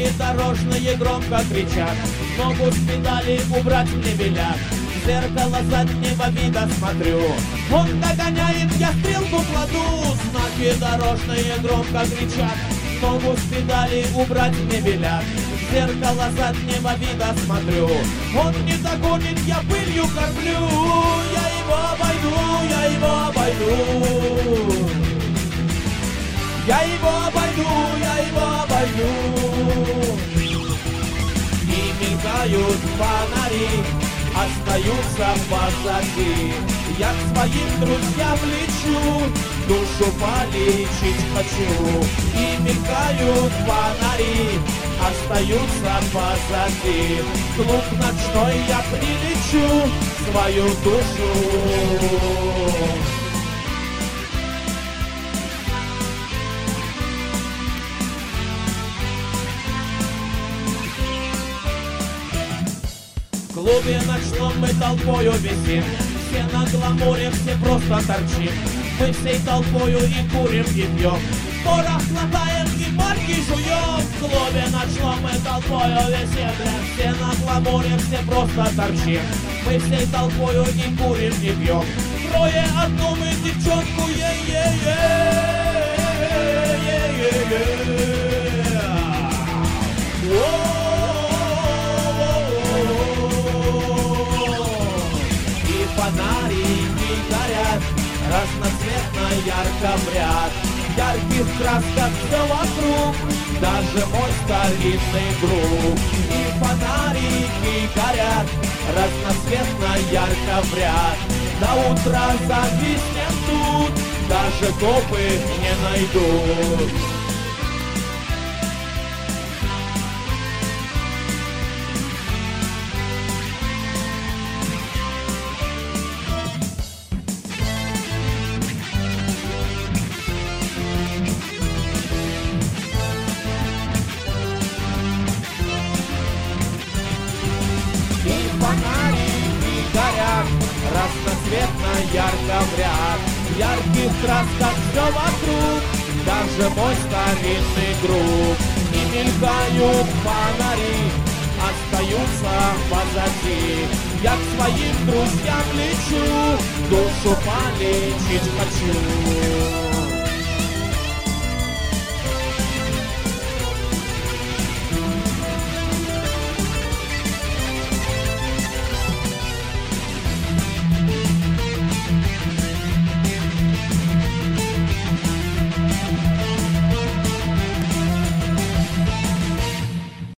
Знаки дорожные громко кричат, ногу с педали убрать мне велят. В зеркало заднего вида смотрю, он догоняет, я стрелку кладу. Знаки дорожные громко кричат, ногу с педали убрать мне велят. В зеркало заднего вида смотрю, он не догонит, я пылью кормлю. Я его обойду, я его обойду. Я его обойду, я его обойду. И мелькают фонари, остаются позади. Я к своим друзьям лечу, душу полечить хочу. И мелькают фонари, остаются позади. В клуб ночной я прилечу свою душу. В клубе ночном мы толпою висим, все на гламуре, все просто торчим. Мы всей толпою и курим, и пьем, порох хватаем и марки жуем. В клубе ночном мы толпою висим, все на гламуре, все просто торчим. Мы всей толпою и курим, и пьем, трое одну мы девчонку, фонарики горят, разноцветно, ярко в ряд. В ярких красках все вокруг, даже мой старинный друг. И фонарики горят, разноцветно, ярко в ряд. До утра зависнем тут, даже копы не найдут. Фонарики горят, разноцветно, ярко в ряд. В ярких красках все вокруг, даже мой старинный друг. И мелькают фонари, остаются позади. Я к своим друзьям лечу, душу полечить хочу.